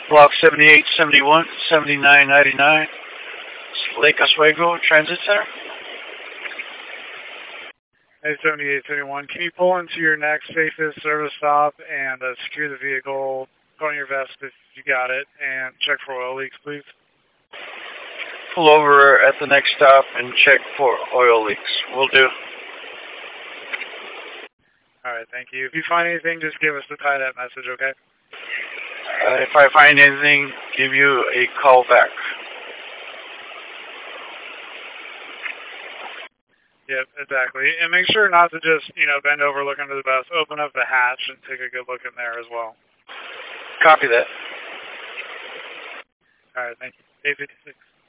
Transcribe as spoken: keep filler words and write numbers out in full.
Block seventy-eight seventy-one, seventy-nine ninety-nine, Lake Oswego Transit Center. A seventy-eight seventy-one, can you pull into your next safest service stop and uh, secure the vehicle, put on your vest if you got it, and check for oil leaks, please? Pull over at the next stop and check for oil leaks. Will do. All right, thank you. If you find anything, just give us the tie that message, okay? Uh, if I find anything, give you a call back. Yep, exactly. And make sure not to just, you know, bend over, look under the bus. Open up the hatch and take a good look in there as well. Copy that. All right, thank you. eight fifty-six.